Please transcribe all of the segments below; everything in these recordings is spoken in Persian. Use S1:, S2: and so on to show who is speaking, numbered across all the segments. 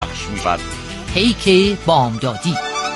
S1: پخش می‌شود.
S2: پیک بامدادی.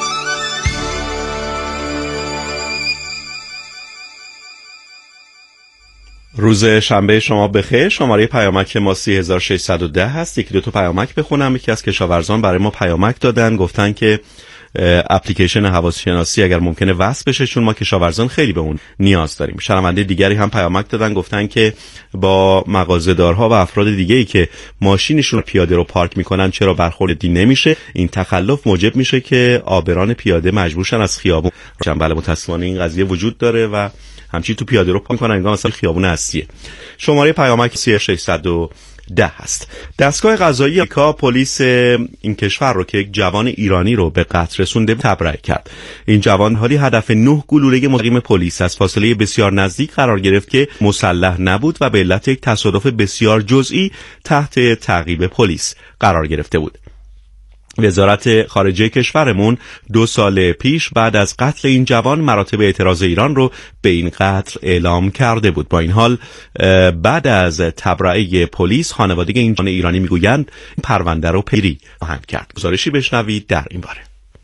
S3: روز شنبه شما بخیر. شماره پیامک ما 3610 هست. یکی دو تا پیامک بخونم. یکی از کشاورزان برای ما پیامک دادن، گفتن که اپلیکیشن هواشناسی اگر ممکنه وصل بشه، چون ما کشاورزان خیلی به اون نیاز داریم. شنونده دیگری هم پیامک دادن، گفتن که با مغازه‌دارها و افراد دیگه‌ای که ماشینشون پیاده رو پارک میکنن چرا برخوردی نمیشه؟ این تخلف موجب میشه که عابران پیاده مجبورشن از خیابون. بله متأسفانه این قضیه وجود داره و همچین تو پیاده رو پارک میکنن انگار مثلا خیابون اصلیه. شماره پیامک 3610 هست. دستگاه قضایی آمریکا پلیس این کشور رو که یک جوان ایرانی رو به قتل رسونده تبرئه کرد. این جوان حالی هدف 9 گلوله مقیم پلیس از فاصله بسیار نزدیک قرار گرفت که مسلح نبود و به علت یک تصادف بسیار جزئی تحت تعقیب پلیس قرار گرفته بود. وزارت خارجه کشورمون 2 سال پیش بعد از قتل این جوان مراتب اعتراض ایران رو به این قتل اعلام کرده بود. با این حال بعد از تبرئه پلیس خانواده این جوان ایرانی میگویند پرونده رو پیگیری خواهند کرد. گزارشی بشنوید در این باره.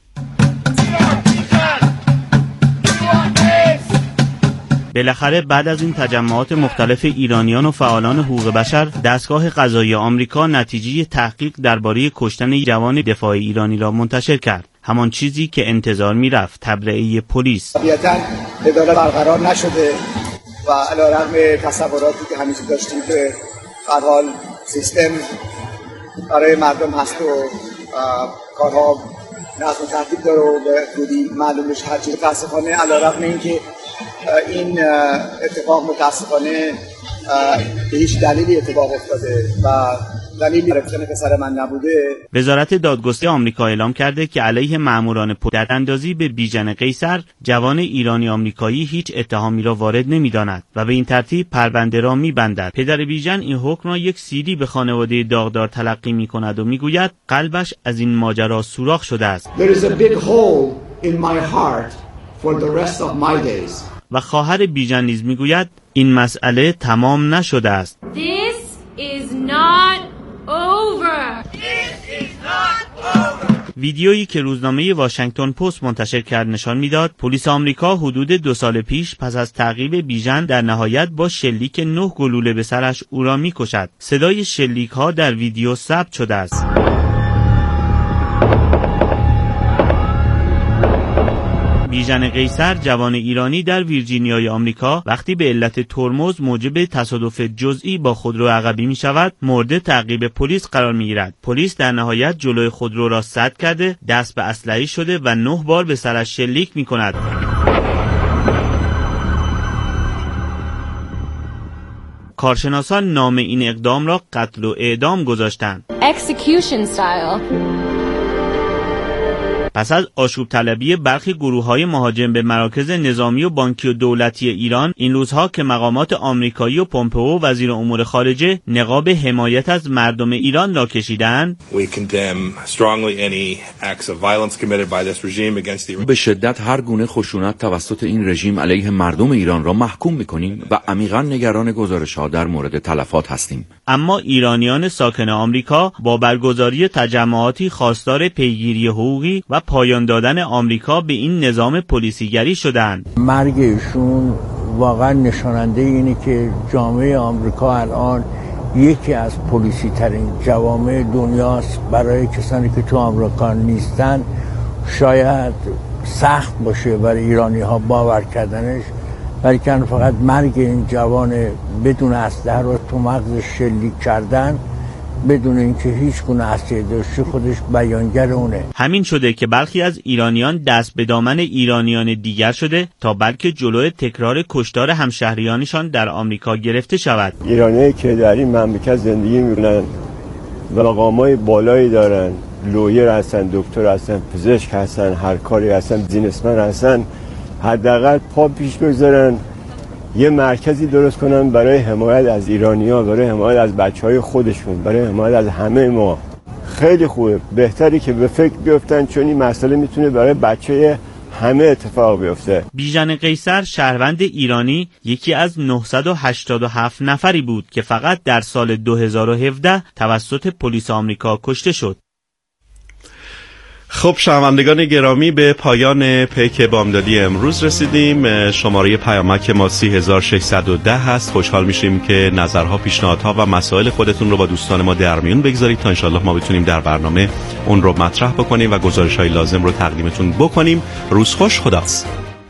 S4: بالاخره بعد از این تجمعات مختلف ایرانیان و فعالان حقوق بشر، دستگاه قضایی آمریکا نتیجه تحقیق درباره کشتن جوان دفاع ایرانی را منتشر کرد. همان چیزی که انتظار می‌رفت، تبرئه پلیس.
S5: طبیعتاً عدالت برقرار نشده و علیرغم تصوراتی که همیشه داشتیم که هر حال سیستم برای مردم هست و کارها نظم و ترتیب داره و به زودی معلومش هر چیز، متاسفانه علیرغم اینکه این اتفاق متاسفانه به هیچ دلیلی اتفاق افتاده و دلیلی رفتن پسر من نبوده.
S4: وزارت دادگستری آمریکا اعلام کرده که علیه ماموران پلیس اندازی به بیژن قیصر، جوان ایرانی آمریکایی، هیچ اتهامی را وارد نمی‌داند و به این ترتیب پرونده را می‌بندد. پدر بیژن این حکم را یک سیدی به خانواده داغدار تلقی می‌کند و می‌گوید قلبش از این ماجرا سوراخ شده است.
S5: There is a big hole in my heart for the rest of my days.
S4: و خواهر بیژن نیز می‌گوید این مسئله تمام نشده است.
S6: This is not over. This is not over.
S4: ویدیویی که روزنامه واشنگتن پست منتشر کرد نشان میداد پلیس آمریکا حدود 2 سال پیش پس از تعقیب بیژن در نهایت با شلیک 9 گلوله به سرش او را می‌کشد. صدای شلیک‌ها در ویدیو ثبت شده است. بیژن قیصر، جوان ایرانی در ویرجینیای آمریکا، وقتی به علت ترمز موجب تصادف جزئی با خودرو عقبی می شود، مورد تعقیب پلیس قرار می گیرد. پلیس در نهایت جلوی خودرو را سد کرده، دست به اسلحه شده و 9 بار به سرش شلیک می کند. کارشناسان نام این اقدام را قتل و اعدام گذاشتند.
S6: Execution style.
S4: پس از آشوب طلبی برخی گروه‌های مهاجم به مراکز نظامی و بانکی و دولتی ایران، این روزها که مقامات آمریکایی و پومپئو وزیر امور خارجه نقاب حمایت از مردم ایران را کشیدند،
S7: به شدت هر گونه خشونت توسط این رژیم علیه مردم ایران را محکوم می‌کنیم و عمیقاً نگران گزارش‌ها در مورد تلفات هستیم.
S4: اما ایرانیان ساکن آمریکا با برگزاری تجمعاتی خواستار پیگیری حقوقی و پایان دادن آمریکا به این نظام پلیسیگری شدند.
S8: مرگ ایشون واقعا نشاننده اینه که جامعه آمریکا الان یکی از پلیسی ترین جوامع دنیاست. برای کسانی که تو آمریکا نیستن شاید سخت باشه برای ایرانی ها باور کردنش، ولی که فقط مرگ این جوان بدون اسلحه رو تو مغزش شلیک کردن بدون اینکه هیچ گونه اسلحه داشته خودش بیانگر اونه.
S4: همین شده که برخی از ایرانیان دست به دامن ایرانیان دیگر شده تا بلکه جلوی تکرار کشتار همشهریانشان در آمریکا گرفته شود.
S9: ایرانیایی که در این مملکت زندگی می‌کنن و مقامات بالایی دارن، لویر هستن، دکتر هستن، پزشک هستن، هر کاری هستن، بیزینسمن هستن، حداقل پا پیش بگذارن یه مرکزی درست کنن برای حمایت از ایرانی‌ها، برای حمایت از بچه‌های خودشون، برای حمایت از همه ما. خیلی خوبه، بهتری که به فکر بیفتن، چون این مسئله میتونه برای بچه همه اتفاق بیفته.
S4: بیژن قیصر، شهروند ایرانی، یکی از 987 نفری بود که فقط در سال 2017 توسط پلیس آمریکا کشته شد.
S3: خب شنوندگان گرامی، به پایان پیک بامدادی امروز رسیدیم. شماره پیامک ما 3610 هست. خوشحال میشیم که نظرها، پیشنهادها و مسائل خودتون رو با دوستان ما در میون بگذارید تا انشالله ما بتونیم در برنامه اون رو مطرح بکنیم و گزارش‌های لازم رو تقدیمتون بکنیم. روز خوش، خداحافظ.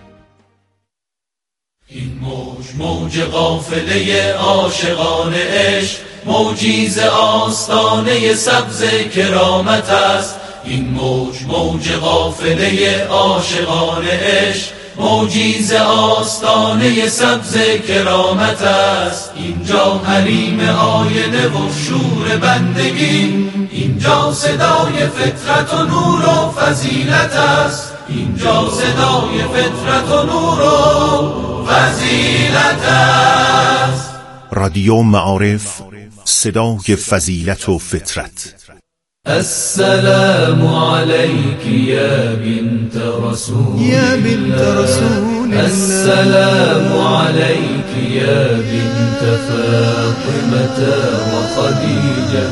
S1: این موج قافله عاشقان عشق، موجی ز آستانه سبز کرامت است. این موج قافله عاشقان عشق، موجی ز آستانه سبز کرامت است. اینجا حریم آینه و شور بندگی، اینجا صدای فطرت و نور و فضیلت است. اینجا صدای فطرت و نور و فضیلت است.
S10: رادیو معارف، صدای فضیلت و فطرت.
S1: السلام عليك يا بنت رسول يا بنت رسول الله. السلام عليك يا بنت فاطمة وخديجة.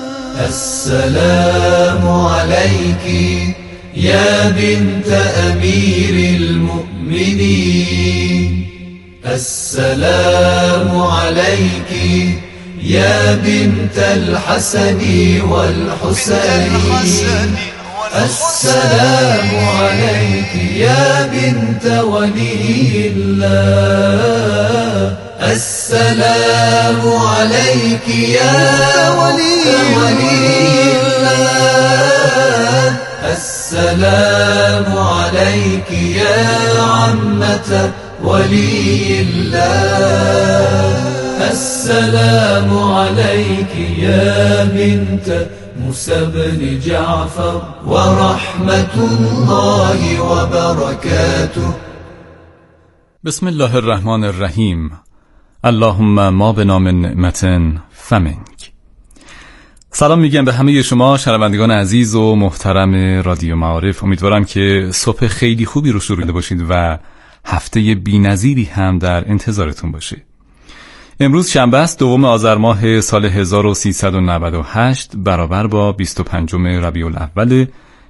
S1: السلام عليك يا بنت أمير المؤمنين. السلام عليك يا بنت الحسن والحسين. السلام عليك يا بنت ولي الله. السلام عليك يا ولي الله. السلام عليك يا عمة ولي الله. السلام عليك يا بنت موسى بن جعفر ورحمة الله وبركاته.
S11: بسم الله الرحمن الرحیم. اللهم ما بنا من نعمت فمنک. سلام میگم به همه شما شنوندگان عزیز و محترم رادیو معارف. امیدوارم که صبح خیلی خوبی رو شروع باشید و هفته بی‌نظیری هم در انتظارتون باشه. امروز شنبه است، 2 آذر ماه سال 1398 برابر با 25 ربیع الاول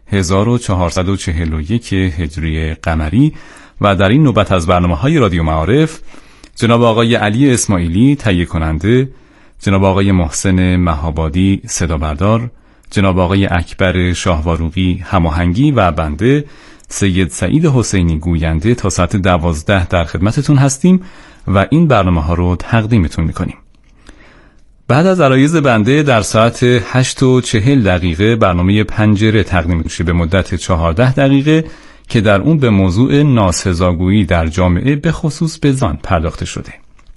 S11: 1441 هجری قمری و در این نوبت از برنامه‌های رادیو معارف جناب آقای علی اسماعیلی تهیه کننده، جناب آقای محسن مهابادی صدا بردار، جناب آقای اکبر شاهواروقی هماهنگی و بنده سید سعید حسینی گوینده تا ساعت 12 در خدمتتون هستیم و این برنامه ها رو تقدیمتون میکنیم. بعد از عرایض بنده در ساعت 8:40 برنامه پنجره تقدیم میشه به مدت 14 دقیقه که در اون به موضوع ناسزاگویی در جامعه به خصوص به زن پرداخته شده.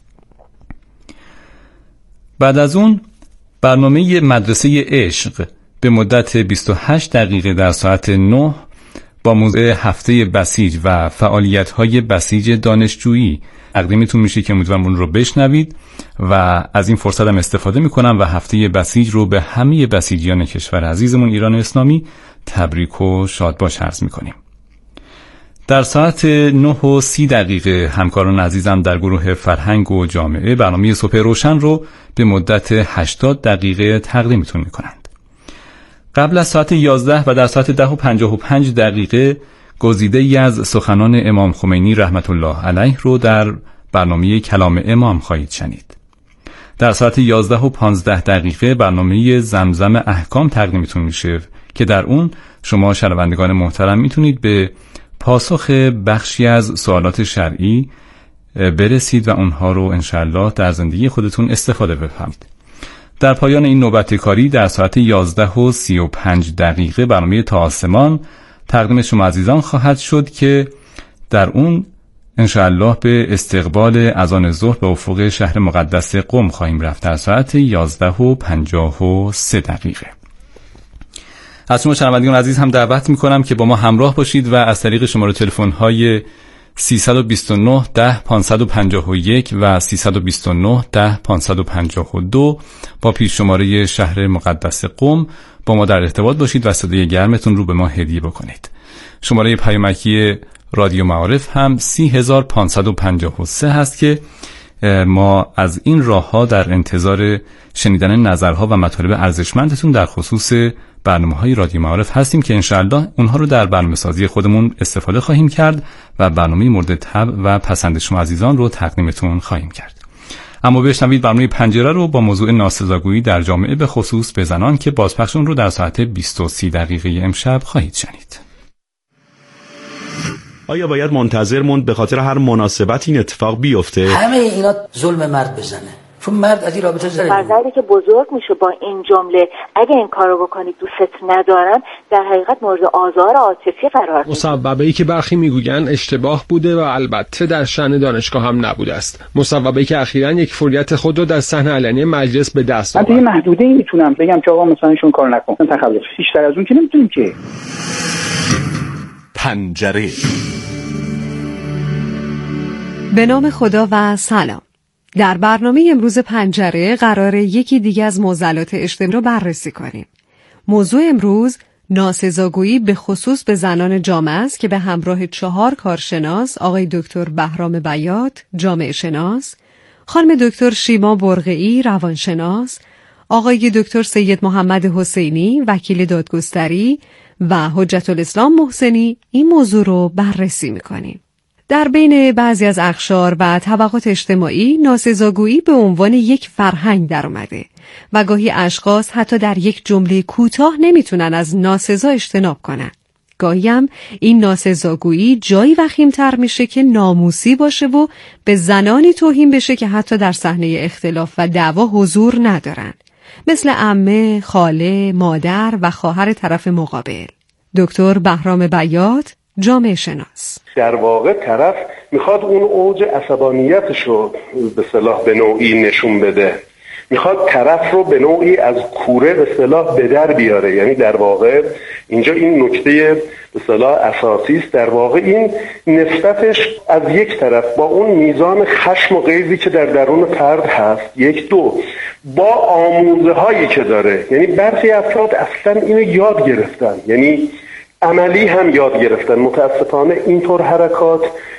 S11: بعد از اون برنامه مدرسه عشق به مدت 28 دقیقه در ساعت 9 با موضوع هفته بسیج و فعالیت‌های بسیج دانشجویی تقدیمتون میشه که امیدوارم اون رو بشنوید و از این فرصت هم استفاده میکنم و هفته بسیج رو به همه بسیجیان کشور عزیزمون ایران اسلامی تبریک و شادباش عرض میکنیم. در ساعت 9:30 همکاران عزیزم در گروه فرهنگ و جامعه برنامه صبح روشن رو به مدت 80 دقیقه تقدیمتون میکنند. قبل از ساعت 11 و در ساعت 10:55 گزیده ای از سخنان امام خمینی رحمت الله علیه رو در برنامه کلام امام خواهید شنید. در ساعت 11:15 برنامه زمزم احکام تقدیمتون میشه که در اون شما شنوندگان محترم میتونید به پاسخ بخشی از سوالات شرعی برسید و اونها رو انشالله در زندگی خودتون استفاده بفهمید. در پایان این نوبت کاری در ساعت 11:35 برنامه تا آسمان تقدیم شما عزیزان خواهد شد که در اون انشاءالله به استقبال اذان ظهر به افق شهر مقدس قم خواهیم رفت در ساعت 11:53. از شما شنوندگان عزیز هم دعوت میکنم که با ما همراه باشید و از طریق شماره تلفن‌های 329 10 551 و 329 10 552 با پیش شماره شهر مقدس قم با ما در ارتباط باشید و صدای گرمتون رو به ما هدیه بکنید. شماره پیامکی رادیو معارف هم 30553 هست که ما از این راه‌ها در انتظار شنیدن نظرها و مطالب ارزشمندتون در خصوص برنامه‌های رادیو معارف هستیم که انشاءالله اونها رو در برنامه‌سازی خودمون استفاده خواهیم کرد و برنامه مورد طبع و پسند شما عزیزان رو تقدیمتون خواهیم کرد. اما بشنوید برنامه پنجره رو با موضوع ناسزاگویی در جامعه به خصوص به زنان که بازپخش اون رو در ساعت 20:30 امشب خواهید شنید.
S3: آیا باید منتظر موند به خاطر هر مناسبت این اتفاق بیفته؟
S12: همه اینا ظلم مرد بزنه، چون مرد از این رابطه زره.
S13: فرزندی که بزرگ میشه با این جمله اگه این کارو بکنی دوست ندارم، در حقیقت مورد آزار عاطفی قرار میگیره.
S14: مصوبه‌ای که برخی میگویند اشتباه بوده و البته در شأن دانشگاه هم نبوده است. مصوبه‌ای که اخیراً یک فوریت خود رو در صحنه علنی مجلس به دست آورد.
S15: من دیگه محدوده‌ای میتونم بگم که آقا مثلا شون کار نکن. تخلف. بیشتر از اون که نمیتونیم که.
S10: پنجره.
S16: به نام خدا و سلام. در برنامه امروز پنجره قراره یکی دیگه از معضلات اجتماعی رو بررسی کنیم. موضوع امروز ناسزاگویی به خصوص به زنان جامعه است که به همراه 4 کارشناس، آقای دکتر بهرام بیات، جامعه شناس، خانم دکتر شیما برقعی، روانشناس، آقای دکتر سید محمد حسینی، وکیل دادگستری و حجت الاسلام محسنی این موضوع رو بررسی می‌کنیم. در بین بعضی از اقشار و طبقات اجتماعی ناسزاگویی به عنوان یک فرهنگ در اومده و گاهی اشخاص حتی در یک جمله کوتاه نمیتونن از ناسزا اجتناب کنن. گاهی هم این ناسزاگویی جایی وخیم‌تر میشه که ناموسی باشه و به زنانی توهین بشه که حتی در صحنه اختلاف و دعوا حضور ندارن، مثل عمه، خاله، مادر و خواهر طرف مقابل. دکتر بهرام بیات، جامعه شناس:
S17: در واقع طرف میخواد اون اوج عصبانیتش رو به اصطلاح به نوعی نشون بده، میخواد طرف رو به نوعی از کوره به اصطلاح به در بیاره. یعنی در واقع اینجا این نکته به اصطلاح اساسی است. در واقع این نسبتش از یک طرف با اون میزان خشم و غیظی که در درون فرد هست، 1، 2 با آموزه هایی که داره. یعنی برخی افراد اصلا اینو یاد گرفتن، یعنی عملی هم یاد گرفتن. متاسفانه اینطور حرکات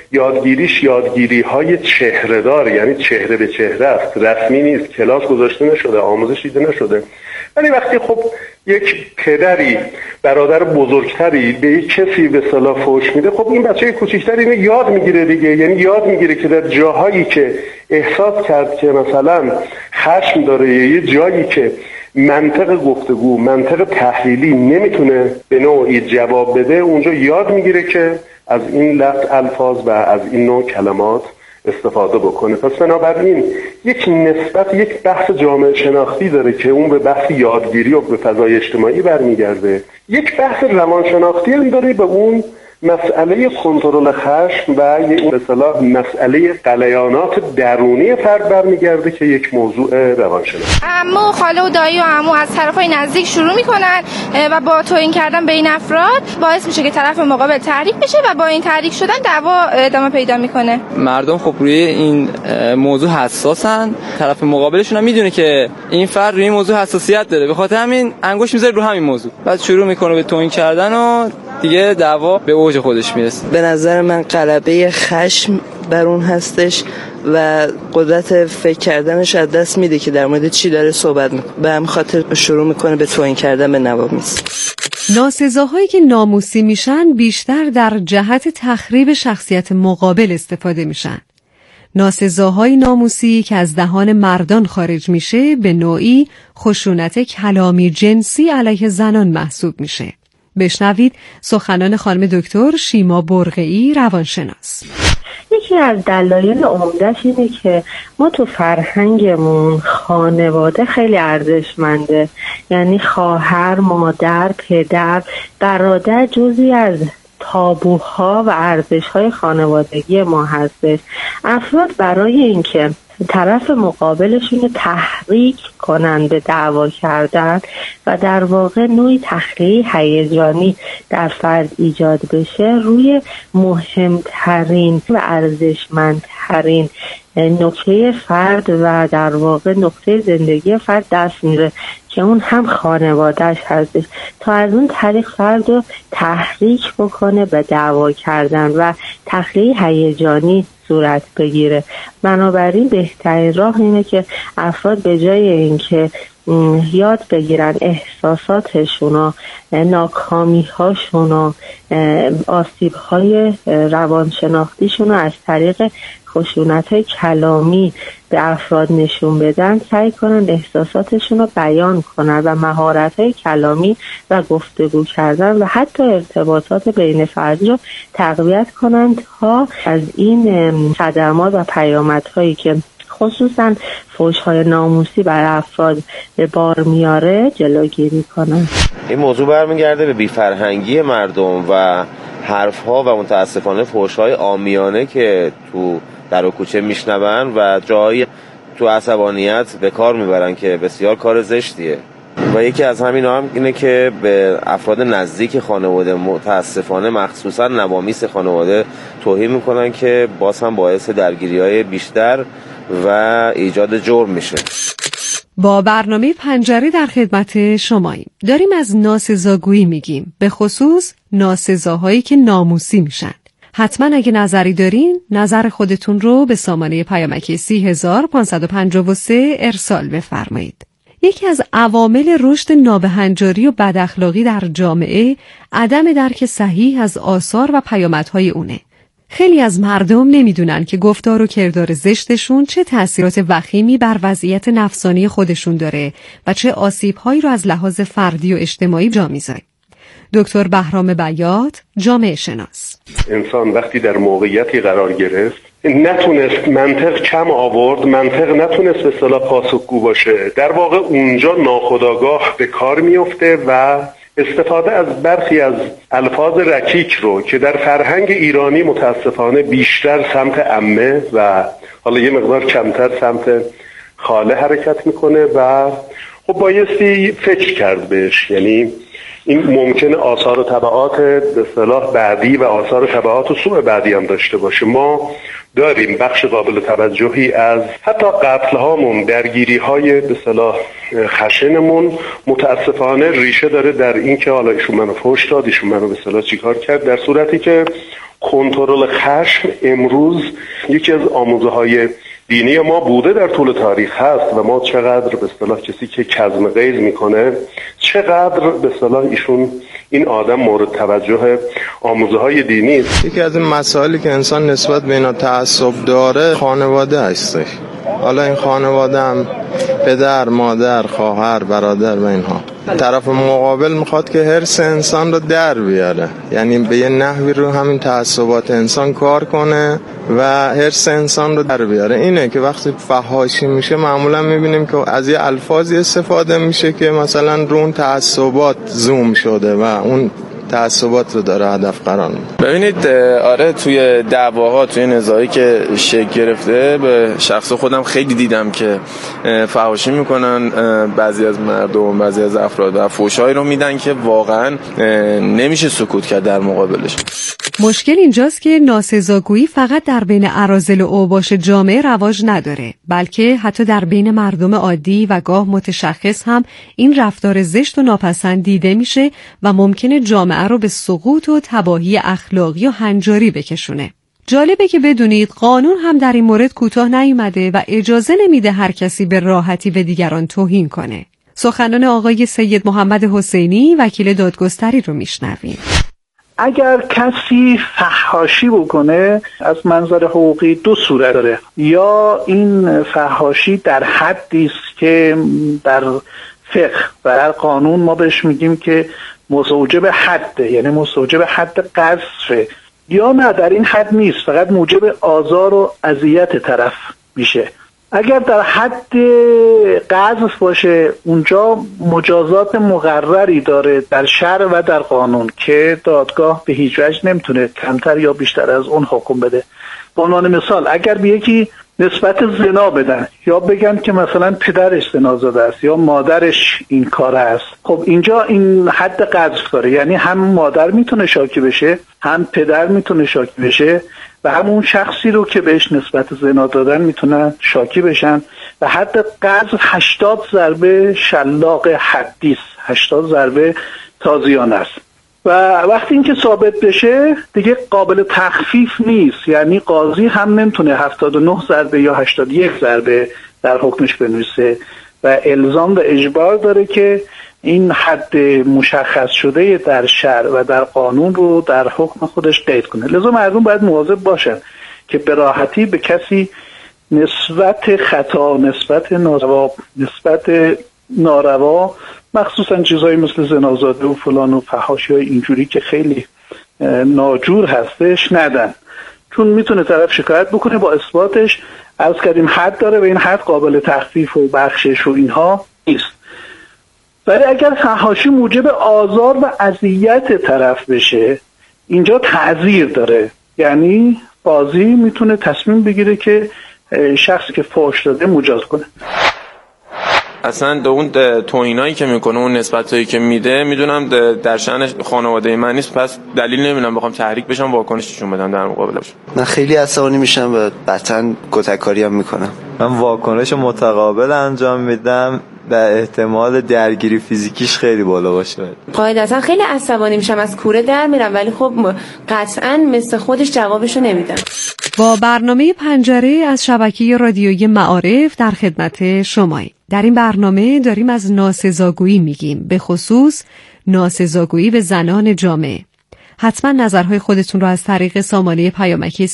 S17: یادگیری های چهره دار، یعنی چهره به چهره است، رسمی نیست، کلاس گذاشته نشده، آموزش دیده نشده. ولی وقتی خب یک پدری، برادر بزرگتری به یک کسی به اصطلاح فحش میده، خب این بچه کوچیکتر اینو یاد میگیره دیگه. یعنی یاد میگیره که در جاهایی که احساس کرد که مثلا خشم داره، یه جایی که منطق گفتگو، منطق تحلیلی نمیتونه به نوعی جواب بده، اونجا یاد میگیره که از این لفظ الفاظ و از این نوع کلمات استفاده بکنه. پس بنابراین یک نسبت، یک بحث جامعه شناختی داره که اون به بحث یادگیری و به فضای اجتماعی برمیگرده. یک بحث روانشناختی هم داره به اون مسئله کنترل خشم و به اصطلاح مسئله غلیانات درونی فرد برمیگرده که یک موضوع روانشناختی.
S18: عمو، خاله و دایی و عمو از طرفای نزدیک شروع میکنن و با توهین کردن به این افراد باعث میشه که طرف مقابل تحریک بشه و با این تحریک شدن دعوا ادامه پیدا میکنه.
S19: مردم خب روی این موضوع حساسن، طرف مقابلشون هم میدونه که این فرد روی این موضوع حساسیت داره، به خاطر همین انگوش میذاره رو همین موضوع، بعد شروع میکنه به توهین کردن و دیگه دعوا به اوج خودش میرسه.
S20: به نظر من غلبه خشم بر اون هستش و قدرت فکر کردنش از دست میده که در مورد چی داره صحبت میکنه، به همین خاطر شروع میکنه به توهین کردن به نوامیس.
S16: ناسزاهایی که ناموسی میشن بیشتر در جهت تخریب شخصیت مقابل استفاده میشن. ناسزاهای ناموسی که از دهان مردان خارج میشه به نوعی خشونت کلامی جنسی علیه زنان محسوب میشه. بشنوید سخنان خانم دکتر شیما برقعی، روانشناس.
S21: یکی از دلایل عمده‌اش اینه که ما تو فرهنگمون خانواده خیلی ارزشمنده، یعنی خواهر، مادر، پدر، برادر جزئی از تابوها و ارزش‌های خانوادگی ما هستش. افراد برای اینکه طرف مقابلشون رو تحریک کنن به دعوا کردن و در واقع نوعی تخلیه هیجانی در فرد ایجاد بشه، روی مهمترین و ارزشمندترین نکته فرد و در واقع نقطه زندگی فرد دست میره که اون هم خانوادهش هستش، تا از اون طریق فرد رو تحریک بکنه به دعوا کردن و تخلیه هیجانی صورت بگیره. بنابراین بهترین راه اینه که افراد به جای اینکه یاد بگیرن احساساتشون و ناکامی‌هاشون و آسیب‌های روانشناختیشون رو از طریق خشونت‌های کلامی به افراد نشون بدن، سعی کنن احساساتشون رو بیان کنن و مهارت‌های کلامی و گفتگو کردن و حتی ارتباطات بین فردی رو تقویت کنن تا از این صدمات و پیامدهایی که خصوصا فحش‌های ناموسی بر افراد به بار میاره جلوگیری کنن.
S2: این موضوع برمیگرده به بی‌فرهنگی مردم و حرف‌ها و متاسفانه فحش‌های عامیانه که تو در و کوچه میشنون و جایی تو عصبانیت به کار میبرن که بسیار کار زشتیه. و یکی از همین هم اینه که به افراد نزدیک خانواده متاسفانه مخصوصا نوامیس خانواده توهین میکنن که باز هم باعث درگیری‌های بیشتر و ایجاد جرم میشه.
S16: با برنامه پنجره در خدمت شماییم. داریم از ناسزاگویی میگیم، به خصوص ناسزاهایی که ناموسی میشن. حتما اگه نظری دارین نظر خودتون رو به سامانه پیامکی 30553 ارسال بفرمایید. یکی از عوامل رشد نابهنجاری و بداخلاقی در جامعه عدم درک صحیح از آثار و پیامدهای اونه. خیلی از مردم نمیدونن که گفتار و کردار زشتشون چه تأثیرات وخیمی بر وضعیت نفسانی خودشون داره و چه آسیب‌هایی رو از لحاظ فردی و اجتماعی جا میذاره. دکتر بهرام بیات، جامعه شناس:
S17: انسان وقتی در موقعیتی قرار گرفت نتونست منطق کم آورد، منطق نتونست به اصطلاح پاسخگو باشه، در واقع اونجا ناخودآگاه به کار میفته و استفاده از برخی از الفاظ رکیک رو که در فرهنگ ایرانی متاسفانه بیشتر سمت عمه و حالا یه مقدار کمتر سمت خاله حرکت میکنه و خب بایستی فکر کرد بهش. یعنی این ممکنه آثار و تبعات به اصطلاح بعدی و آثار و تبعات و سوء بعدی هم داشته باشه. ما داریم بخش قابل توجهی از حتی قتل هامون، درگیری های به اصطلاح خشنمون متاسفانه ریشه داره در این که حالا ایشون منو فحش داد، ایشون منو به اصطلاح چیکار کرد، در صورتی که کنترل خشم امروز یکی از آموزه های دینی ما بوده، در طول تاریخ هست و ما چقدر به اصطلاح کسی که کظم غیظ میکنه چقدر به اصطلاح ایشون این آدم مورد توجه آموزه های دینی است.
S22: یکی از این مسائلی که انسان نسبت به اینا تعصب داره خانواده هستش. حالا این خانواده هم پدر، مادر، خواهر، برادر و اینها. طرف مقابل میخواد که حرص انسان رو در بیاره، یعنی به یه نحوی رو همین تعصبات انسان کار کنه و حرص انسان رو در بیاره. اینه که وقتی فحاشی میشه معمولا میبینیم که از یه الفاظی استفاده میشه که مثلا رو اون تعصبات زوم شده و اون تعصبات رو داره هدف قرار میده.
S23: ببینید آره، توی دعواها، توی نزاعی که شکل گرفته به شخص خودم خیلی دیدم که فحاشی میکنن بعضی از مردم، بعضی از افراد و فحشایی رو میدن که واقعا نمیشه سکوت کرد در مقابلش.
S16: مشکل اینجاست که ناسزاگویی فقط در بین اراذل و اوباش جامعه رواج نداره، بلکه حتی در بین مردم عادی و گاه متشخص هم این رفتار زشت و ناپسند دیده میشه و ممکنه جامعه رو به سقوط و تباهی اخلاقی و هنجاری بکشونه. جالبه که بدونید قانون هم در این مورد کوتاه نیومده و اجازه نمیده هر کسی به راحتی به دیگران توهین کنه. سخنان آقای سید محمد حسینی، وکیل دادگستری رو میشنویم.
S24: اگر کسی فحاشی بکنه از منظر حقوقی دو صورت داره: یا این فحاشی در حدی است که در فقه و در قانون ما بهش میگیم که مستوجب حده، یعنی مستوجب حد قذفه، یا نه در این حد نیست، فقط موجب آزار و اذیت طرف میشه. اگر در حد قذف باشه اونجا مجازات مقرری داره در شرع و در قانون که دادگاه به هیچ وجه نمیتونه کمتر یا بیشتر از اون حکم بده. به عنوان مثال اگر به یکی نسبت زنا بدن یا بگن که مثلا پدرش زنا زاده است یا مادرش این کار است، خب اینجا این حد قذف داره، یعنی هم مادر میتونه شاکی بشه، هم پدر میتونه شاکی بشه و همون شخصی رو که بهش نسبت زنا دادن میتونن شاکی بشن و حد قذف 80 ضربه شلاق حدی است، 80 ضربه تازیانه است. و وقتی اینکه ثابت بشه دیگه قابل تخفیف نیست، یعنی قاضی هم نمیتونه 79 ضربه یا 81 ضربه در حکمش بنویسه و الزام و اجبار داره که این حد مشخص شده در شرع و در قانون رو در حکم خودش قید کنه. لذا مردم باید مواظب باشن که به راحتی به کسی نسبت خطا، نسبت ناروا مخصوصا چیزایی مثل زنازاده و فلان و فحاشی های اینجوری که خیلی ناجور هستش ندن، چون میتونه طرف شکایت بکنه با اثباتش عرض کردیم حد داره و این حد قابل تخفیف و بخشش و اینها نیست. ولی اگر فحاشی موجب آزار و اذیت طرف بشه اینجا تعزیر داره، یعنی قاضی میتونه تصمیم بگیره که شخصی که فحش داده مجاز کنه.
S23: اصلا اون توهینایی که میکنه، اون نسبتایی که میده، میدونم در شأن خانواده من نیست، پس دلیل نمیبینم بخوام تحریک بشم واکنششون بدم در مقابلش.
S5: من خیلی عصبانی میشم و قطعا کتککاری هم میکنم.
S6: من واکنش متقابل انجام میدم و احتمال درگیری فیزیکیش خیلی بالا باشه.
S7: قاعدتا خیلی عصبانی میشم، از کوره در میرم، ولی خب قطعا مثل خودش جوابشو نمیدم.
S16: با برنامه پنجره از شبکه رادیویی معارف در خدمت شماییم. در این برنامه داریم از ناسزاگویی میگیم، به خصوص ناسزاگویی به زنان جامعه. حتما نظرهای خودتون رو از طریق سامانه پیامک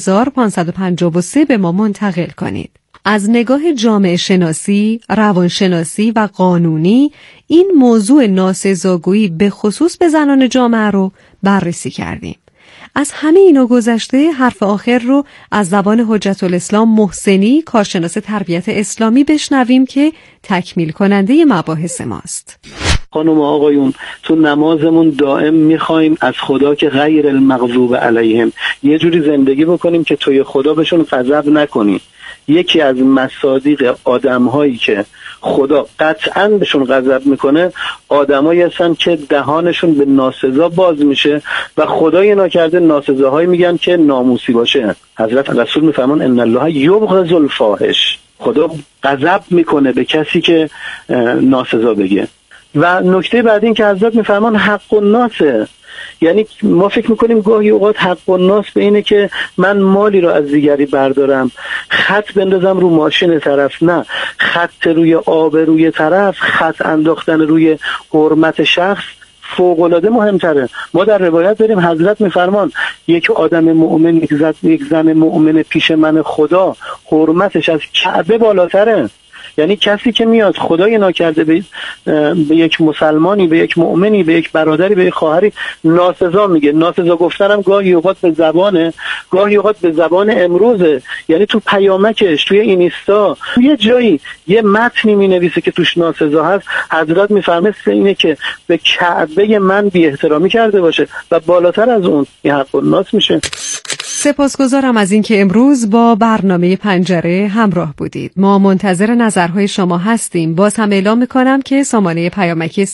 S16: 30553 به ما منتقل کنید. از نگاه جامعه شناسی، روانشناسی و قانونی این موضوع ناسزاگویی به خصوص به زنان جامعه رو بررسی کردیم. از همه اینا گذشته حرف آخر رو از زبان حجت الاسلام محسنی، کارشناس تربیت اسلامی، بشنویم که تکمیل کننده مباحث ماست.
S8: خانم و آقایون، تو نمازمون دائم میخوایم از خدا که غیر المغضوب علیهم یه جوری زندگی بکنیم که توی خدا بهشون غضب نکنیم. یکی از مصادیق آدم‌هایی که خدا قطعاً بهشون غضب میکنه آدمایی هستن که دهانشون به ناسزا باز میشه و خدای ناکرده ناسزاهایی میگن که ناموسی باشه. حضرت رسول میفرمان ان الله یبغض الفاحش، خدا غضب میکنه به کسی که ناسزا بگه. و نکته بعد این که حضرت میفرمان حق الناسه، یعنی ما فکر میکنیم گاهی اوقات حق الناس به اینه که من مالی رو از دیگری بردارم، خط بندازم رو ماشین طرف. نه، خط روی آبروی طرف، خط انداختن روی حرمت شخص فوق‌العاده مهمتره. ما در روایت داریم حضرت میفرمان یک آدم مؤمن، یک زن مؤمن پیش من خدا حرمتش از کعبه بالاتره. یعنی کسی که میاد خدای ناکرده به یک مسلمانی، به یک مؤمنی، به یک برادری، به یک خواهری ناسزا میگه. ناسزا گفتنم گاهی اوقات به زبانه، گاهی اوقات به زبان امروزه، یعنی تو پیامکش، توی اینستا، یه جایی یه متنی مینویسه که توش ناسزا هست. حضرت میفرمه اینه که به کعبه من بی احترامی کرده باشه و بالاتر از اون این حق الناس میشه.
S16: سپاسگزارم از اینکه امروز با برنامه پنجره همراه بودید. ما منتظر نظرهای شما هستیم. باز هم اعلام میکنم که سامانه پیامک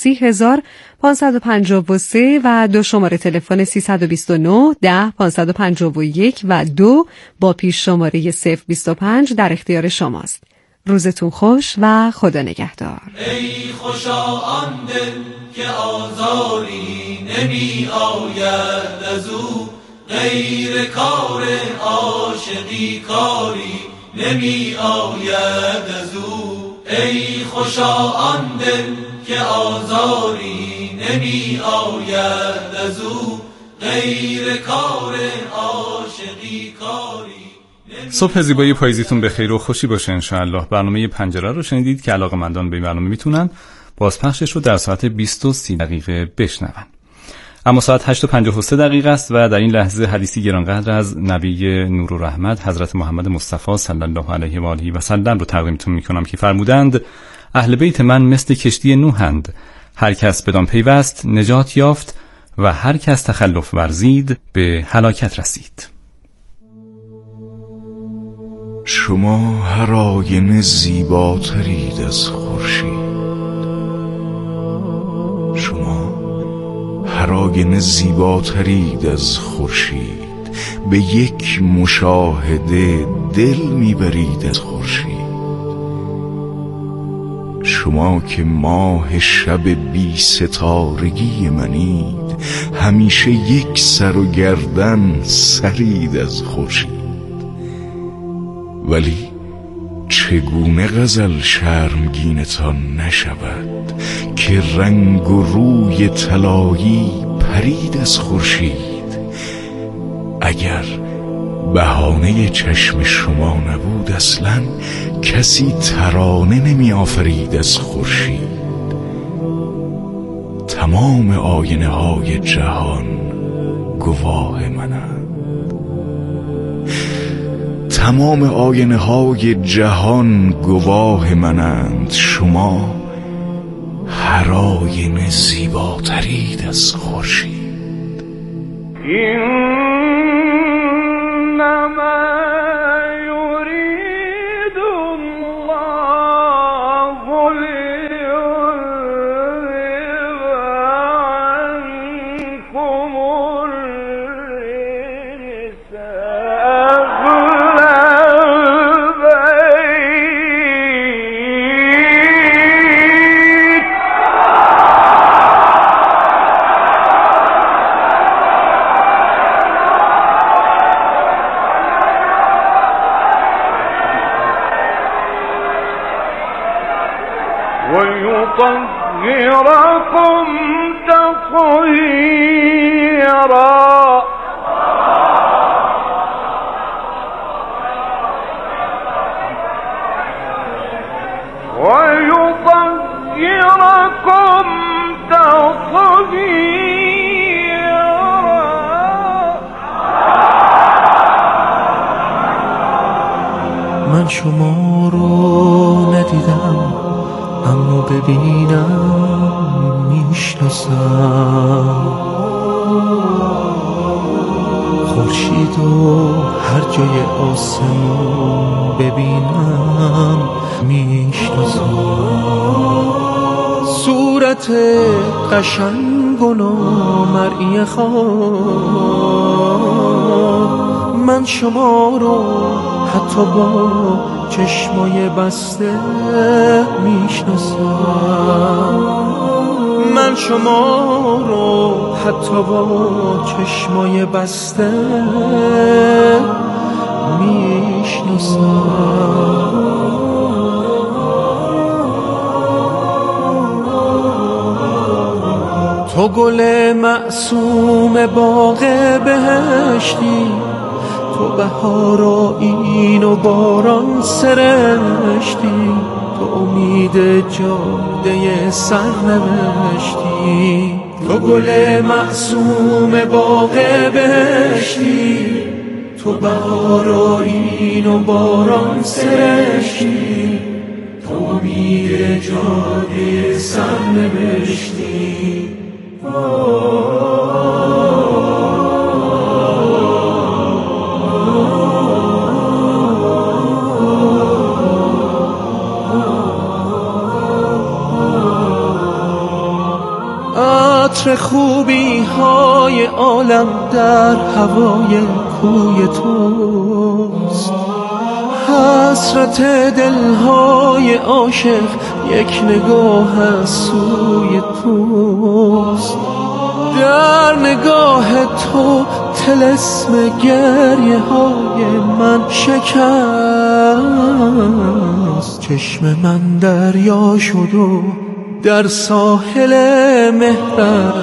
S16: 30553 و 2 شماره تلفن 329 10 551 و 2 با پیش شماره 025 در اختیار شماست. روزتون خوش و خدا نگهدار.
S1: ای خوشا آن دل که آزاری نمی آید از او، غیر کار عاشقی کاری نمی آید از او. ای خوشا آن دل که آزاری نمی آید از او، غیر کار عاشقی کاری.
S11: صبح زیبایی پاییزیتون به خیر و خوشی باشه انشاءالله. برنامه پنجره رو شنیدید که علاقه‌مندان به این برنامه میتونن بازپخشش رو در ساعت 20:30 بشنون. اما ساعت 8:53 است و در این لحظه حدیثی گرانقدر از نبی نور و رحمت حضرت محمد مصطفی صلی الله علیه و آله و سلم رو تقدیمتون میکنم که فرمودند اهل بیت من مثل کشتی نوحند، هر کس بدان پیوست نجات یافت و هر کس تخلف ورزید به هلاکت رسید.
S10: شما هر آینه زیباترید از خورشید، شما هر آینه زیباترید از خورشید، به یک مشاهده دل میبرید از خورشید. شما که ماه شب بی ستارگی منید، همیشه یک سر و گردن سرید از خورشید. ولی چگونه غزل شرمگینتان نشود که رنگ و روی طلایی پرید از خورشید. اگر بهانه چشم شما نبود اصلا کسی ترانه نمی آفرید از خورشید. تمام آینه های جهان گواه منند. تمام آینه های جهان گواه منند. شما هر آینه زیباترید از خورشید.
S1: ويطهركم تطهيرا ويطهركم تطهيرا.
S3: من شما رو ندیدم اما ببینم میشناسم. خورشید و هر جای آسمون ببینم میشناسم. صورت قشنگ و نامرئی خواب من شما رو حتی با چشمای بسته میشناسم. من شما رو حتی با چشمای بسته میشناسم. تو گل معصوم باغ بهشتی، تو بهار و این و باران سرشتی، تو امید جاده سرنوشتی. تو گل معصوم باغ بهشتی، تو بهار و این و باران سرشتی، تو امید جاده سرنوشتی. عطر خوبی های عالم در هوای کوی توست، حسرت دلهای عاشق یک نگاه از سوی توست. در نگاه تو طلسم گریه های من شکست. چشم من دریا شد و در ساحل مهر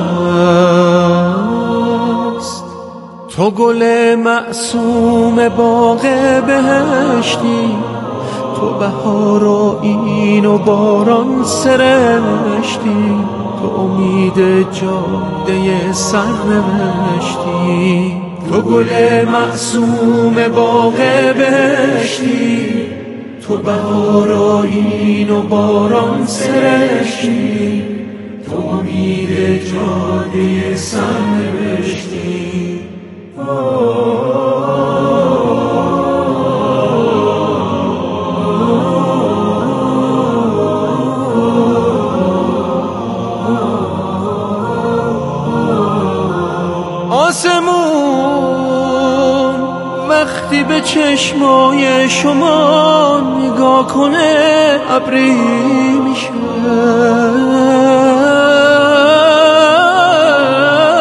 S3: است. تو گل معصوم باغ بهشتی، تو بهار و این و باران سرشتی، تو امید جاده سرنوشتی. تو گل معصوم باغ بهشتی، تو بهار و این و باران سرشتی، تو امید جاده سرنوشتی. آسمون وقتی به چشمای شما نگاه کنه ابری میشه،